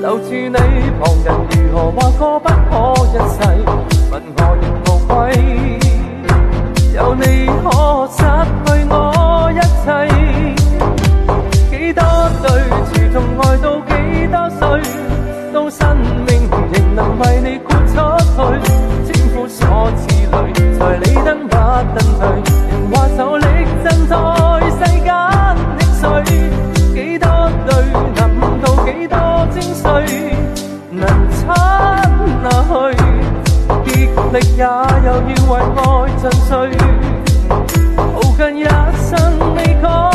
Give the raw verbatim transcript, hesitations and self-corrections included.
就似你旁人如何話過不可一世，問我亦無謂，有你可失去我一切。幾多對持同愛到幾多歲，到生命仍能為你豁出去，千夫所指裏才理燈不登退，人話受力震在世間的水，幾多對能到幾多精髓，能親那去，竭力也又要為愛盡瘁，耗盡一生未可